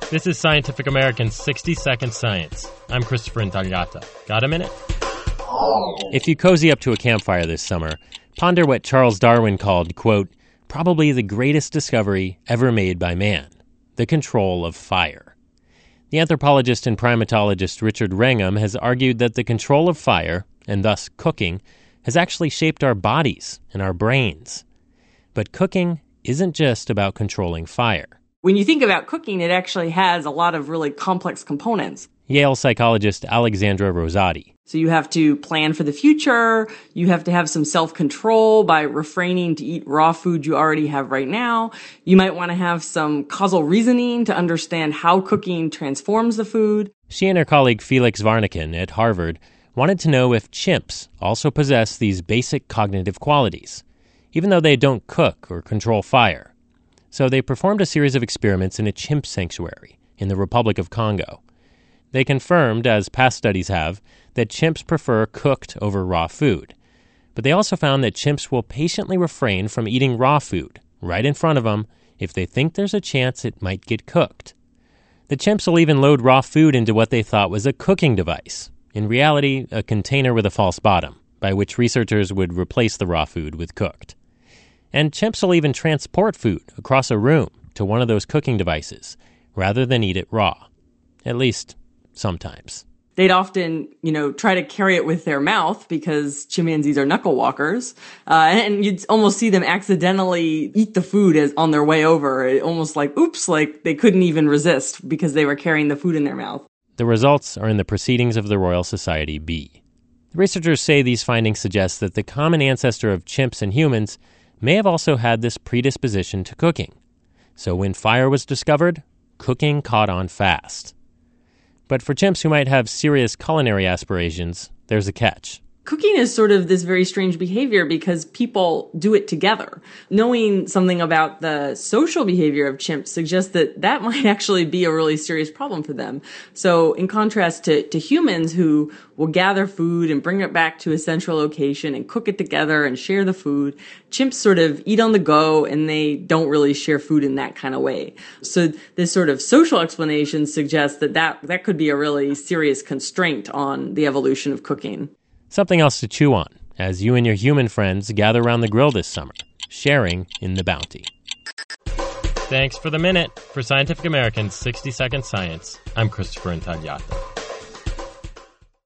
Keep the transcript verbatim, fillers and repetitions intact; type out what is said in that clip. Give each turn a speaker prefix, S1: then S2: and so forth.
S1: This is Scientific American's sixty second Science. I'm Christopher Intagliata. Got a minute?
S2: If you cozy up to a campfire this summer, ponder what Charles Darwin called, quote, probably the greatest discovery ever made by man, the control of fire. The anthropologist and primatologist Richard Wrangham has argued that the control of fire, and thus cooking, has actually shaped our bodies and our brains. But cooking isn't just about controlling fire.
S3: When you think about cooking, it actually has a lot of really complex components.
S2: Yale psychologist Alexandra Rosati.
S3: So you have to plan for the future. You have to have some self-control by refraining to eat raw food you already have right now. You might want to have some causal reasoning to understand how cooking transforms the food.
S2: She and her colleague Felix Varniken at Harvard wanted to know if chimps also possess these basic cognitive qualities, even though they don't cook or control fire. So they performed a series of experiments in a chimp sanctuary in the Republic of Congo. They confirmed, as past studies have, that chimps prefer cooked over raw food. But they also found that chimps will patiently refrain from eating raw food right in front of them if they think there's a chance it might get cooked. The chimps will even load raw food into what they thought was a cooking device, in reality, a container with a false bottom, by which researchers would replace the raw food with cooked. And chimps will even transport food across a room to one of those cooking devices, rather than eat it raw. At least, sometimes.
S3: They'd often, you know, try to carry it with their mouth because chimpanzees are knuckle walkers. Uh, and you'd almost see them accidentally eat the food as on their way over. It almost like, oops, like they couldn't even resist because they were carrying the food in their mouth.
S2: The results are in the Proceedings of the Royal Society B. The researchers say these findings suggest that the common ancestor of chimps and humans may have also had this predisposition to cooking. So when fire was discovered, cooking caught on fast. But for chimps who might have serious culinary aspirations, there's a catch.
S3: Cooking is sort of this very strange behavior because people do it together. Knowing something about the social behavior of chimps suggests that that might actually be a really serious problem for them. So in contrast to, to humans who will gather food and bring it back to a central location and cook it together and share the food, chimps sort of eat on the go and they don't really share food in that kind of way. So this sort of social explanation suggests that that, that could be a really serious constraint on the evolution of cooking.
S2: Something else to chew on as you and your human friends gather around the grill this summer, sharing in the bounty.
S1: Thanks for the minute. For Scientific American's sixty second Science, I'm Christopher Intagliata.